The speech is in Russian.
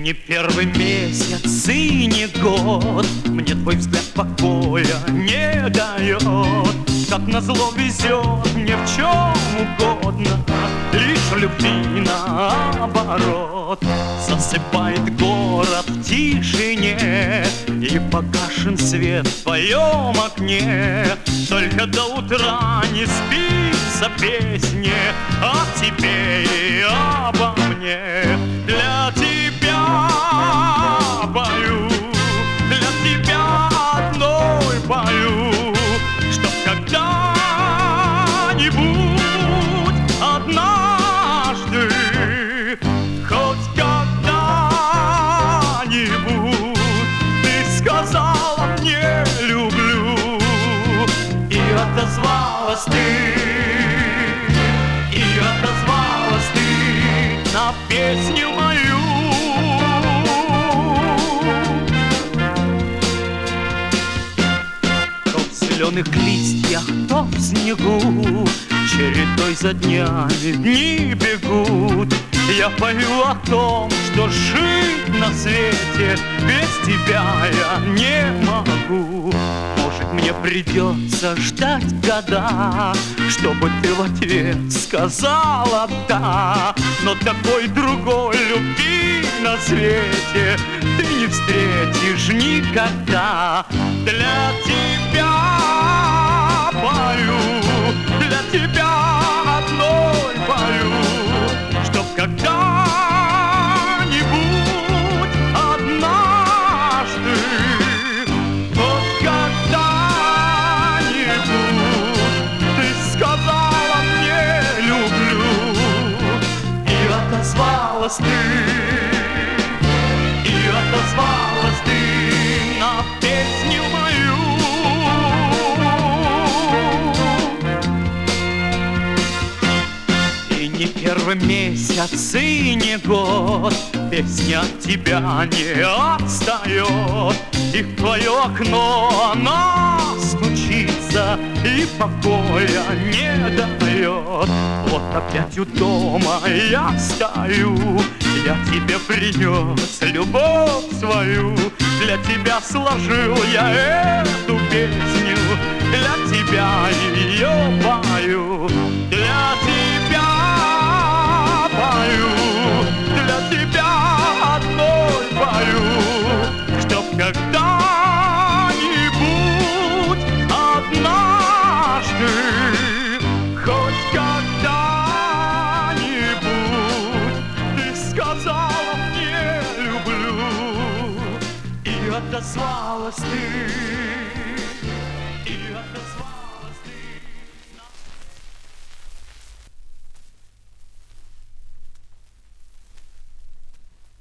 не первый месяц и не год, мне твой взгляд покоя не дает. Как назло везет мне в чем угодно, лишь любви наоборот. Засыпает город в тишине, и погашен свет в твоем окне. Только до утра не спится песни о тебе и обо мне. Для тебя пою, для тебя одной пою, чтоб когда-нибудь, однажды, хоть когда-нибудь ты сказала мне люблю, и отозвалась ты, и отозвалась ты на песню мою. То в зеленых листьях, то в снегу, чередой за днями дни бегут. Я пою о том, что жить на свете без тебя я не могу. Может, мне придется ждать года, чтобы ты в ответ сказала «да». Но такой другой любви на свете ты не встретишь никогда. Для тебя пою, для тебя одной пою, чтоб когда-нибудь, однажды, вот когда-нибудь ты сказала мне люблю, и отозвалась ты, и отозвалась ты на песню мою. Не первый месяц и не год, песня от тебя не отстает. И в твое окно она стучится и покоя не дает. Вот опять у дома я стою, я тебе принес любовь свою. Для тебя сложил я эту песню, для тебя ее пою. Для тебя пою, для тебя одной пою, чтоб когда-нибудь, однажды, хоть когда-нибудь ты сказала мне люблю, и отозвалась ты, и отозвалась.